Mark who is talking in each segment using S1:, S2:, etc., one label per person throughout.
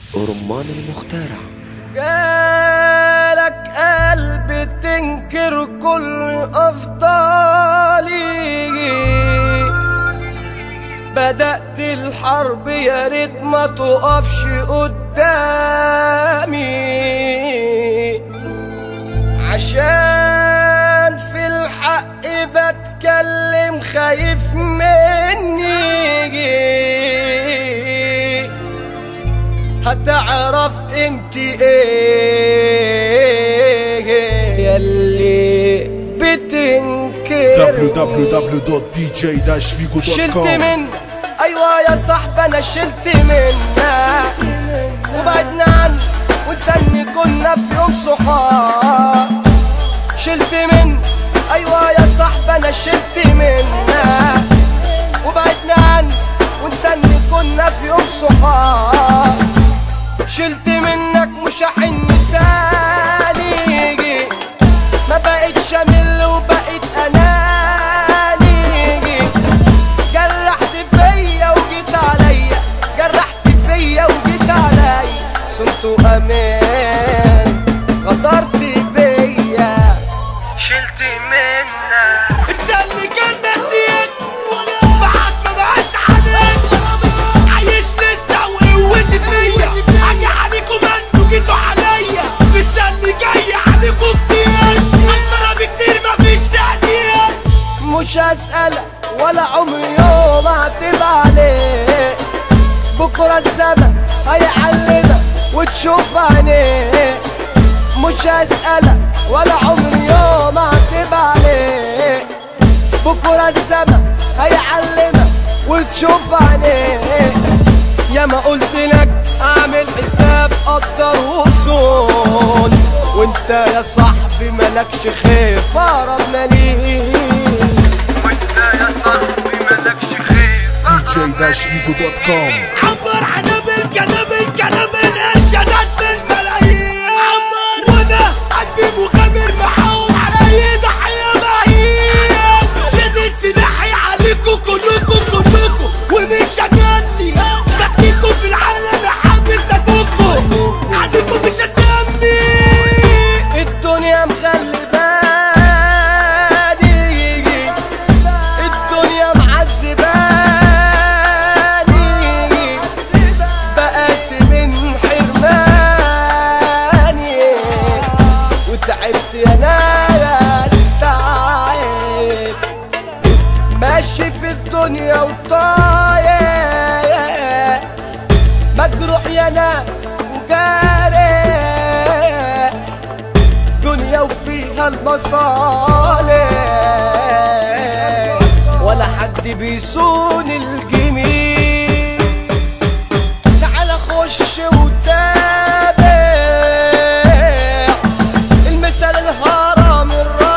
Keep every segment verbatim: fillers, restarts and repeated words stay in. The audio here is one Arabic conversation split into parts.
S1: رمان المخترع.
S2: جالك قلب تنكر كل أفضالي، بدأت الحرب يا ريت ما تقفش قدامي، عشان في الحق بتكلم خايف مني، هتعرف قيمتي ايه ياللي بتنكر.
S3: دبليو دبليو دبليو دوت دي جي داش فيجو دوت كوم.
S2: شلت من ايوه يا صاحبي انا شلت منك وبعدنا عنك ونسني كنا في يوم صحاب. شلت من ايوه يا صاحبي انا شلت منك وبعدنا عنك ونسني كنا في يوم صحاب. شلت منك مش هحن تاني، ما بقتش امل وبقيت اناني، جرحت فيا وجيت عليا، جرحت فيا وجيت عليا، صنت امان غدرت بيا. شلت منك
S4: اتسلي كان نسيت بعد ما بقاش عليك، عايش لسه وقوتي فيا، اجي عليكم انتوا جيتوا عليا، لسه اللي جاي عليكم كتير، خسارة بكتير مفيش تقدير.
S2: مش هسألك ولا عمري يوم هعتب عليك، بكرة الزمن هيعلمك وتشوف عينيك. مش هسألك ولا عمري يوم هعتب عليك، بكرة الزمن هيعلمك وتشوف عينيك. يا ما قلت لك اعمل حساب قدر وصول، وانت يا صاحبي مالكش خيف اقرب مليك، وانت يا صاحبي مالكش خيف
S3: دي جي داش فيجو دوت كوم.
S4: عبر عنا بالكلام الكلام الارشادات بالملايين، عبر وانا قلبي مخمر معاهم علي ضحيه مهين، شدت سلاحي عليكم كلكم كلكم ومش هجني، بديكم في العالم حابس ابوكم عليكم مش هتسمي.
S2: الدنيا مغلباني، الدنيا معذباني، بقاسي من حرماني، وتعبت يا ناس تعبت، ماشي في الدنيا وطاير، مجروح يا ناس وجارح، دنيا وفيها المصالح، ولا حد بيصون الجميل. تعال خش وتابع المثال الهرم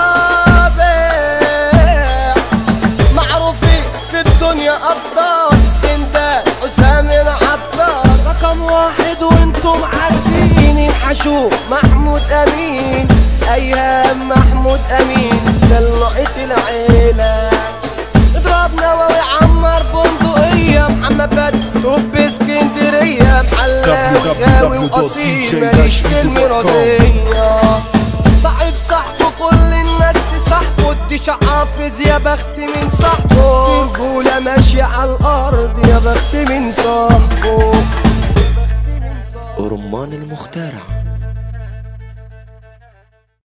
S2: الرابع، معروفين في الدنيا ابطال، سندان حسام العطار رقم واحد، وانتم عارفين الحشوم محمود امين، ايام محمود امين دلعت العيله، اضربنا وعمر بندقيه، محمد بدر توب اسكندريه، محلاوي غاوي واصيل ماليش في المرضيه، صاحب صاحبه كل الناس تصاحبه، اديش حافظ يا بخت من صاحبه، رجوله ماشيه على الارض يا بخت من صاحبه.
S1: رمان المخترع.